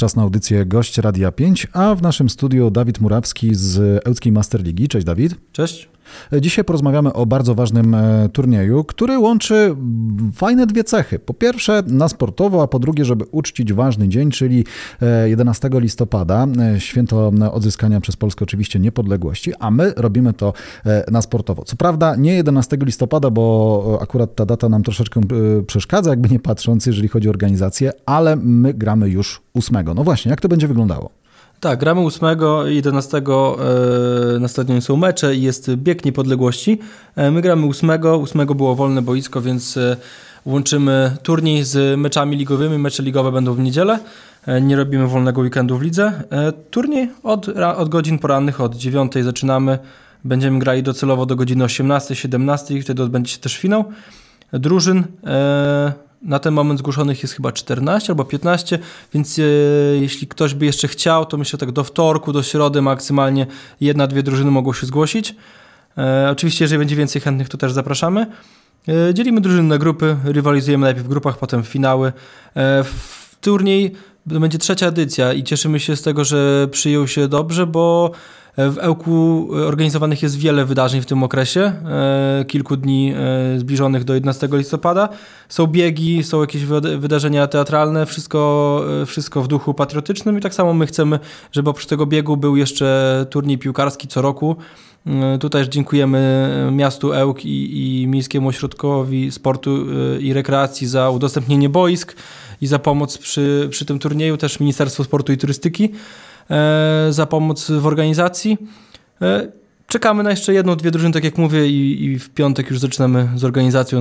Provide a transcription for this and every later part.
Czas na audycję Gość Radia 5, a w naszym studiu Dawid Murawski z Ełckiej Master Ligi. Cześć Dawid. Cześć. Dzisiaj porozmawiamy o bardzo ważnym turnieju, który łączy fajne dwie cechy. Po pierwsze na sportowo, a po drugie, żeby uczcić ważny dzień, czyli 11 listopada, święto odzyskania przez Polskę oczywiście niepodległości, a my robimy to na sportowo. Co prawda nie 11 listopada, bo akurat ta data nam troszeczkę przeszkadza, jakby nie patrząc, jeżeli chodzi o organizację, ale my gramy już 8. No właśnie, jak to będzie wyglądało? Tak, gramy 8 i 11 na stadionie są mecze i jest bieg niepodległości. My gramy 8 było wolne boisko, więc łączymy turniej z meczami ligowymi. Mecze ligowe będą w niedzielę. Nie robimy wolnego weekendu w lidze. Turniej od godzin porannych, od 9 zaczynamy. Będziemy grali docelowo do godziny 18-17, wtedy odbędzie się też finał. Drużyn na ten moment zgłoszonych jest chyba 14 albo 15, więc jeśli ktoś by jeszcze chciał, to myślę tak do wtorku, do środy maksymalnie 1-2 drużyny mogą się zgłosić. Oczywiście, jeżeli będzie więcej chętnych, to też zapraszamy. Dzielimy drużyny na grupy, rywalizujemy najpierw w grupach, potem w finały. W turniej będzie 3. edycja i cieszymy się z tego, że przyjął się dobrze, bo w Ełku organizowanych jest wiele wydarzeń w tym okresie, kilku dni zbliżonych do 11 listopada. Są biegi, są jakieś wydarzenia teatralne, wszystko w duchu patriotycznym i tak samo my chcemy, żeby oprócz tego biegu był jeszcze turniej piłkarski co roku. Tutaj dziękujemy miastu Ełk i Miejskiemu Ośrodkowi Sportu i Rekreacji za udostępnienie boisk i za pomoc przy tym turnieju, też Ministerstwo Sportu i Turystyki za pomoc w organizacji. Czekamy na jeszcze 1-2 drużyny, tak jak mówię, i w piątek już zaczynamy z organizacją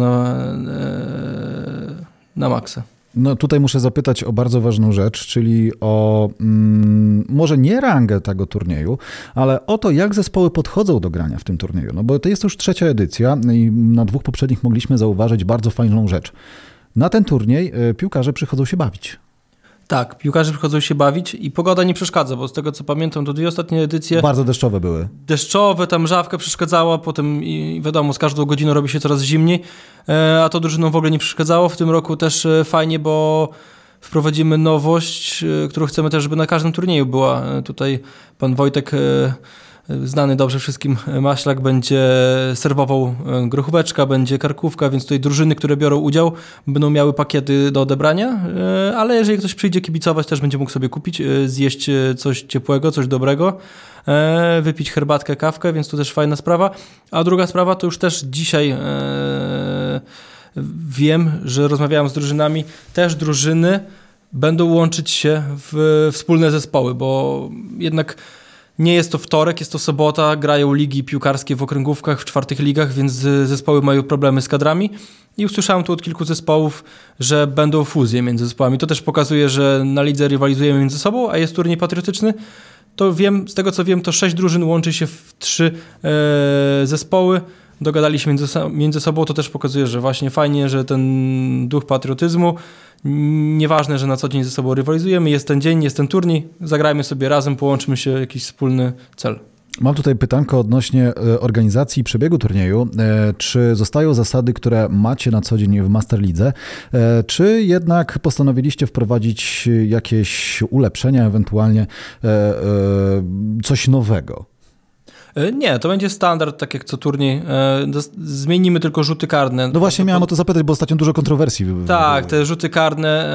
na maksa. No tutaj muszę zapytać o bardzo ważną rzecz, czyli o może nie rangę tego turnieju, ale o to, jak zespoły podchodzą do grania w tym turnieju. No bo to jest już 3. edycja i na 2 poprzednich mogliśmy zauważyć bardzo fajną rzecz. Na ten turniej piłkarze przychodzą się bawić. Tak, piłkarze przychodzą się bawić i pogoda nie przeszkadza, bo z tego co pamiętam, to 2 ostatnie edycje bardzo deszczowe były. Deszczowe, tam mrzawka przeszkadzała, potem i wiadomo, z każdą godziną robi się coraz zimniej, a to drużynom w ogóle nie przeszkadzało. W tym roku też fajnie, bo wprowadzimy nowość, którą chcemy też, żeby na każdym turnieju była. Tutaj pan Wojtek, znany dobrze wszystkim maślak, będzie serwował grochóweczka, będzie karkówka, więc tutaj drużyny, które biorą udział, będą miały pakiety do odebrania, ale jeżeli ktoś przyjdzie kibicować, też będzie mógł sobie kupić, zjeść coś ciepłego, coś dobrego, wypić herbatkę, kawkę, więc to też fajna sprawa. A druga sprawa to już też dzisiaj wiem, że rozmawiałem z drużynami, też drużyny będą łączyć się w wspólne zespoły, bo jednak nie jest to wtorek, jest to sobota, grają ligi piłkarskie w okręgówkach, w 4. ligach, więc zespoły mają problemy z kadrami i usłyszałem tu od kilku zespołów, że będą fuzje między zespołami. To też pokazuje, że na lidze rywalizujemy między sobą, a jest turniej patriotyczny. To wiem, z tego co wiem, to 6 drużyn łączy się w 3 zespoły. Dogadali się między sobą, to też pokazuje, że właśnie fajnie, że ten duch patriotyzmu, nieważne, że na co dzień ze sobą rywalizujemy, jest ten dzień, jest ten turniej, zagrajmy sobie razem, połączmy się w jakiś wspólny cel. Mam tutaj pytanko odnośnie organizacji i przebiegu turnieju. Czy zostają zasady, które macie na co dzień w Master Lidze, czy jednak postanowiliście wprowadzić jakieś ulepszenia, ewentualnie coś nowego? Nie, to będzie standard, tak jak co turniej. Zmienimy tylko rzuty karne. No właśnie miałem o to zapytać, bo ostatnio dużo kontrowersji. Tak, te rzuty karne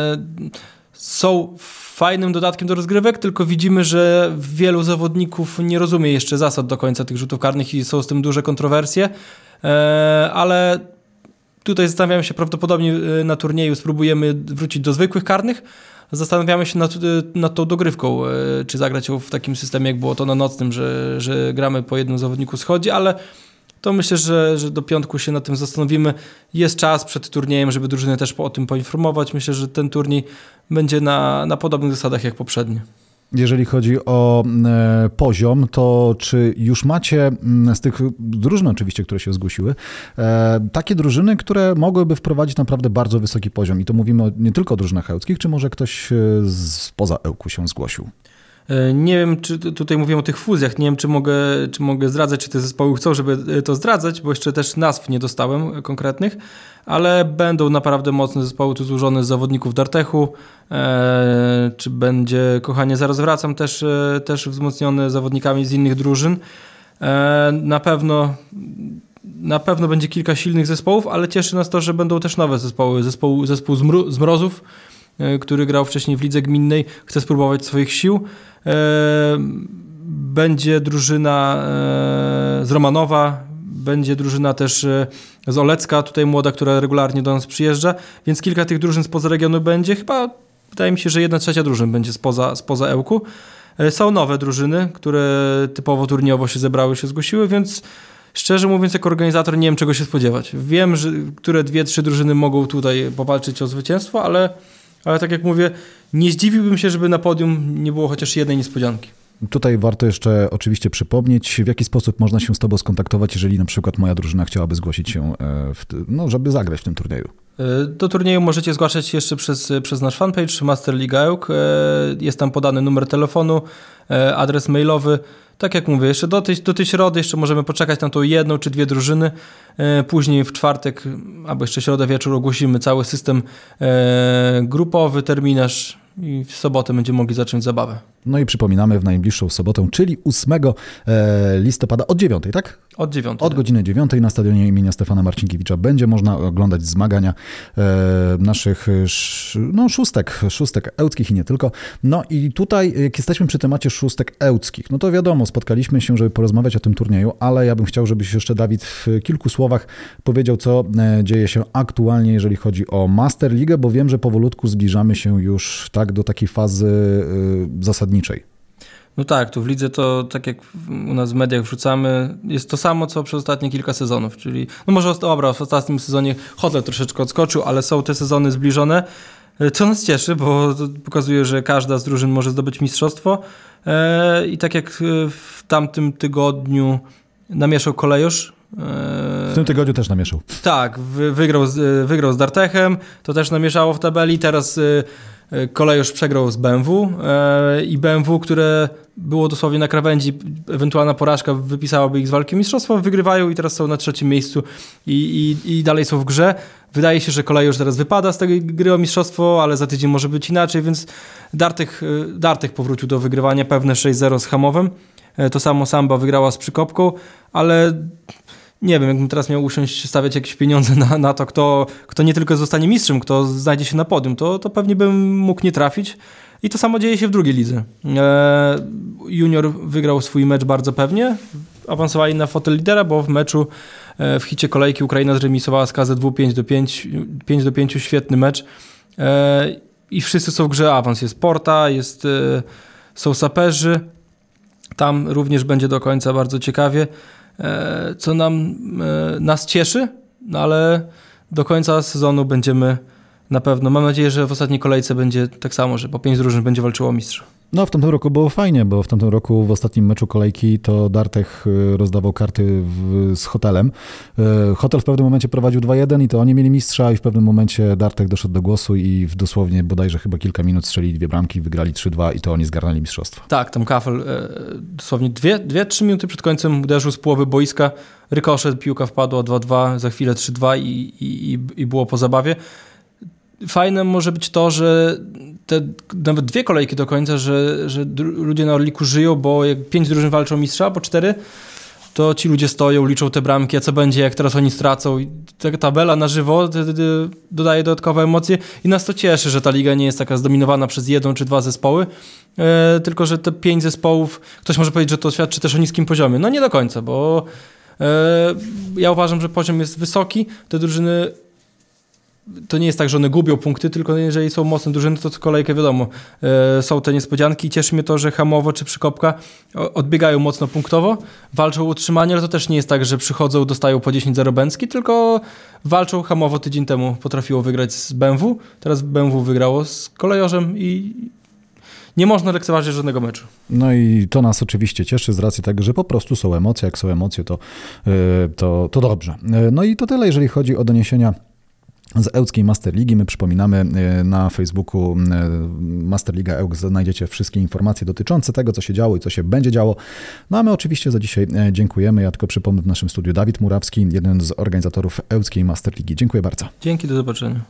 są fajnym dodatkiem do rozgrywek, tylko widzimy, że wielu zawodników nie rozumie jeszcze zasad do końca tych rzutów karnych i są z tym duże kontrowersje, ale tutaj zastanawiamy się, prawdopodobnie na turnieju spróbujemy wrócić do zwykłych karnych. Zastanawiamy się nad tą dogrywką, czy zagrać ją w takim systemie, jak było to na nocnym, że gramy po jednym zawodniku schodzi, ale to myślę, że do piątku się nad tym zastanowimy. Jest czas przed turniejem, żeby drużyny też o tym poinformować. Myślę, że ten turniej będzie na podobnych zasadach jak poprzedni. Jeżeli chodzi o poziom, to czy już macie z tych drużyn oczywiście, które się zgłosiły, takie drużyny, które mogłyby wprowadzić naprawdę bardzo wysoki poziom? I to mówimy nie tylko o drużynach ełckich, czy może ktoś spoza Ełku się zgłosił? Nie wiem, czy tutaj mówię o tych fuzjach, nie wiem, czy mogę zdradzać, czy te zespoły chcą, żeby to zdradzać, bo jeszcze też nazw nie dostałem konkretnych, ale będą naprawdę mocne zespoły tu złożone z zawodników Dartechu, czy będzie, kochanie, zaraz wracam, też wzmocnione zawodnikami z innych drużyn. Na pewno będzie kilka silnych zespołów, ale cieszy nas to, że będą też nowe zespoły. Zespół z Mrozów, który grał wcześniej w lidze gminnej, chce spróbować swoich sił. Będzie drużyna z Romanowa, będzie drużyna też z Olecka, tutaj młoda, która regularnie do nas przyjeżdża, więc kilka tych drużyn spoza regionu będzie. Chyba wydaje mi się, że 1/3 drużyn będzie spoza Ełku. Są nowe drużyny, które typowo turniejowo się zebrały, się zgłosiły, więc szczerze mówiąc, jako organizator nie wiem, czego się spodziewać. Wiem, że które 2-3 drużyny mogą tutaj powalczyć o zwycięstwo, ale tak jak mówię, nie zdziwiłbym się, żeby na podium nie było chociaż jednej niespodzianki. Tutaj warto jeszcze oczywiście przypomnieć, w jaki sposób można się z tobą skontaktować, jeżeli na przykład moja drużyna chciałaby zgłosić się, żeby zagrać w tym turnieju. Do turnieju możecie zgłaszać się jeszcze przez nasz fanpage Master Liga Ełk. Jest tam podany numer telefonu, adres mailowy. Tak jak mówię, jeszcze do tej środy jeszcze możemy poczekać na tą 1 czy 2 drużyny. Później w czwartek albo jeszcze środę wieczór ogłosimy cały system grupowy, terminarz i w sobotę będziemy mogli zacząć zabawę. No i przypominamy w najbliższą sobotę, czyli 8 listopada od 9, tak? Od 9. Od godziny 9 na stadionie imienia Stefana Marcinkiewicza będzie można oglądać zmagania naszych szóstek ełckich i nie tylko. No i tutaj, jak jesteśmy przy temacie szóstek ełckich, no to wiadomo, spotkaliśmy się, żeby porozmawiać o tym turnieju, ale ja bym chciał, żebyś jeszcze, Dawid, w kilku słowach powiedział, co dzieje się aktualnie, jeżeli chodzi o Master Ligę, bo wiem, że powolutku zbliżamy się już tak do takiej fazy zasadniczej. No tak, tu w lidze to, tak jak u nas w mediach wrzucamy, jest to samo, co przez ostatnie kilka sezonów, czyli, no może w ostatnim sezonie Hotel troszeczkę odskoczył, ale są te sezony zbliżone, co nas cieszy, bo to pokazuje, że każda z drużyn może zdobyć mistrzostwo i tak jak w tamtym tygodniu namieszał Kolejosz. W tym tygodniu też namieszał. Tak, wygrał z Dartechem, to też namieszało w tabeli, teraz Kolejosz przegrał z BMW i BMW, które było dosłownie na krawędzi, ewentualna porażka wypisałaby ich z walki o mistrzostwo, wygrywają i teraz są na 3. miejscu i dalej są w grze. Wydaje się, że Kolejosz teraz wypada z tej gry o mistrzostwo, ale za tydzień może być inaczej, więc Dartech powrócił do wygrywania, pewne 6-0 z Hamowem. To samo Samba wygrała z Przykopką, ale nie wiem, jakbym teraz miał usiąść, stawiać jakieś pieniądze na to, kto nie tylko zostanie mistrzem, kto znajdzie się na podium, to pewnie bym mógł nie trafić. I to samo dzieje się w drugiej lidze. Junior wygrał swój mecz bardzo pewnie, awansowali na fotel lidera, bo w meczu w hicie kolejki Ukraina zremisowała z KZW 5-5, świetny mecz. I wszyscy są w grze, awans jest Porta, są saperzy, tam również będzie do końca bardzo ciekawie. Co nas cieszy, no ale do końca sezonu będziemy na pewno, mam nadzieję, że w ostatniej kolejce będzie tak samo, że po 5 drużyn będzie walczyło o mistrza. No w tamtym roku było fajnie, bo w tamtym roku w ostatnim meczu kolejki to Dartech rozdawał karty z Hotelem. Hotel w pewnym momencie prowadził 2-1 i to oni mieli mistrza i w pewnym momencie Dartech doszedł do głosu i w dosłownie bodajże chyba kilka minut strzelili 2 bramki, wygrali 3-2 i to oni zgarnęli mistrzostwo. Tak, tam Kafel dosłownie 2-3 minuty przed końcem uderzył z połowy boiska, rykoszet, piłka wpadła 2-2, za chwilę 3-2 i było po zabawie. Fajne może być to, że te nawet 2 kolejki do końca, że ludzie na Orliku żyją, bo jak 5 drużyn walczą o mistrza, po 4, to ci ludzie stoją, liczą te bramki, a co będzie, jak teraz oni stracą. I taka tabela na żywo dodaje dodatkowe emocje i nas to cieszy, że ta liga nie jest taka zdominowana przez 1 czy 2 zespoły, tylko że te 5 zespołów, ktoś może powiedzieć, że to świadczy też o niskim poziomie. No nie do końca, bo ja uważam, że poziom jest wysoki, te drużyny to nie jest tak, że one gubią punkty, tylko jeżeli są mocne drużyny, to co kolejkę wiadomo, są te niespodzianki i cieszy mnie to, że Hamowo czy Przykopka odbiegają mocno punktowo, walczą o utrzymanie, ale to też nie jest tak, że przychodzą, dostają po 10-0 Bęcki, tylko walczą. Hamowo tydzień temu potrafiło wygrać z BMW, teraz BMW wygrało z Kolejorzem i nie można lekceważyć żadnego meczu. No i to nas oczywiście cieszy z racji tego, że po prostu są emocje, jak są emocje, to dobrze. No i to tyle, jeżeli chodzi o doniesienia z Ełckiej Masterligi. My przypominamy, na Facebooku Masterliga Ełk znajdziecie wszystkie informacje dotyczące tego, co się działo i co się będzie działo. No a my oczywiście za dzisiaj dziękujemy. Ja tylko przypomnę, w naszym studiu Dawid Murawski, jeden z organizatorów Ełckiej Masterligi. Dziękuję bardzo. Dzięki, do zobaczenia.